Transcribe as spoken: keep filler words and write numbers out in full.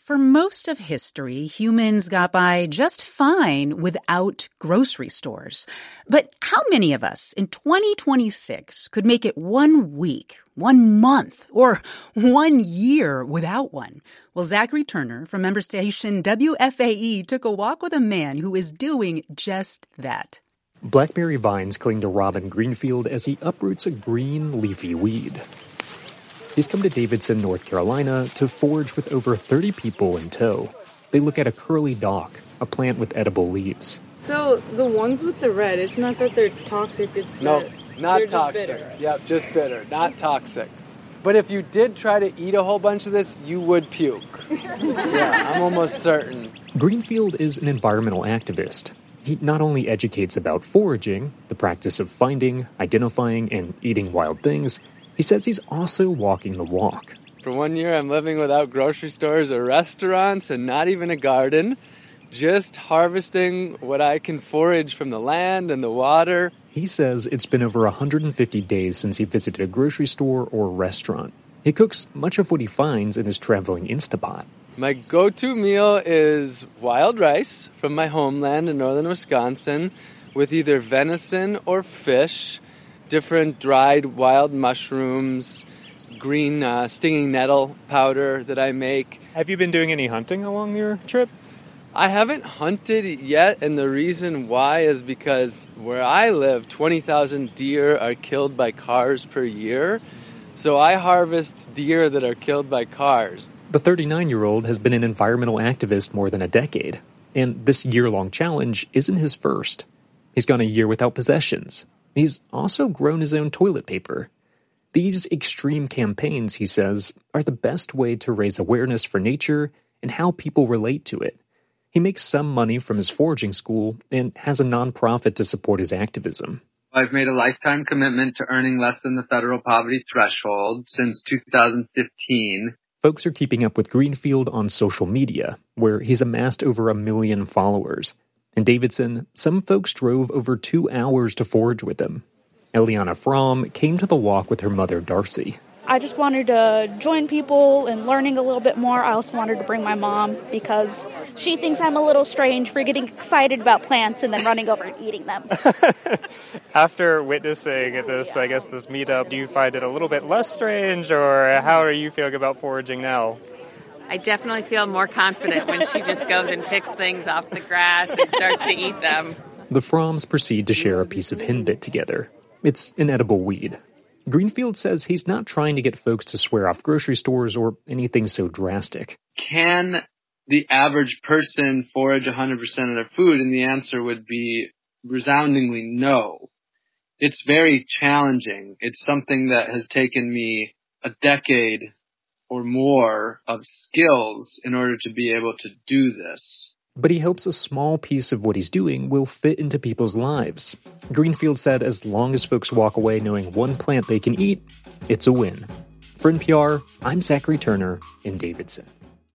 For most of history, humans got by just fine without grocery stores. But how many of us in twenty twenty-six could make it one week, one month, or one year without one? Well, Zachary Turner from member station W F A E took a walk with a man who is doing just that. Blackberry vines cling to Robin Greenfield as he uproots a green, leafy weed. He's come to Davidson, North Carolina, to forage with over thirty people in tow. They look at a curly dock, a plant with edible leaves. So the ones with the red, it's not that they're toxic, it's no, that not they're toxic. Just bitter. Yep, just bitter, not toxic. But if you did try to eat a whole bunch of this, you would puke. Yeah, I'm almost certain. Greenfield is an environmental activist. He not only educates about foraging, the practice of finding, identifying, and eating wild things, he says he's also walking the walk. For one year, I'm living without grocery stores or restaurants and not even a garden, just harvesting what I can forage from the land and the water. He says it's been over one hundred fifty days since he visited a grocery store or restaurant. He cooks much of what he finds in his traveling Instapot. My go-to meal is wild rice from my homeland in northern Wisconsin with either venison or fish, different dried wild mushrooms, green uh, stinging nettle powder that I make. Have you been doing any hunting along your trip? I haven't hunted yet, and the reason why is because where I live, twenty thousand deer are killed by cars per year. So I harvest deer that are killed by cars. The thirty-nine-year-old has been an environmental activist more than a decade, and this year-long challenge isn't his first. He's gone a year without possessions. He's also grown his own toilet paper. These extreme campaigns, he says, are the best way to raise awareness for nature and how people relate to it. He makes some money from his foraging school and has a nonprofit to support his activism. I've made a lifetime commitment to earning less than the federal poverty threshold since two thousand fifteen. Folks are keeping up with Greenfield on social media, where he's amassed over a million followers. In Davidson, some folks drove over two hours to forage with him. Eliana Fromm came to the walk with her mother, Darcy. I just wanted to join people and learning a little bit more. I also wanted to bring my mom because she thinks I'm a little strange for getting excited about plants and then running over and eating them. After witnessing this, I guess, this meetup, do you find it a little bit less strange, or how are you feeling about foraging now? I definitely feel more confident when she just goes and picks things off the grass and starts to eat them. The Fromms proceed to share a piece of henbit together. It's an edible weed. Greenfield says he's not trying to get folks to swear off grocery stores or anything so drastic. Can the average person forage one hundred percent of their food? And the answer would be resoundingly no. It's very challenging. It's something that has taken me a decade or more of skills in order to be able to do this. But he hopes a small piece of what he's doing will fit into people's lives. Greenfield said as long as folks walk away knowing one plant they can eat, it's a win. For N P R, I'm Zachary Turner in Davidson.